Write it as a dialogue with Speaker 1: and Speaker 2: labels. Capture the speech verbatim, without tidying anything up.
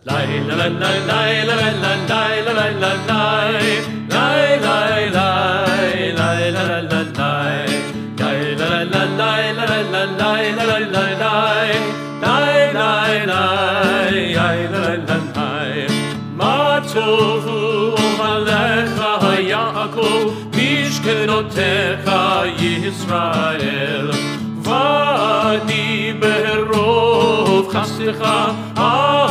Speaker 1: מה טובו עליך יעקב משכנותיך ישראל ואני ברוב חסדך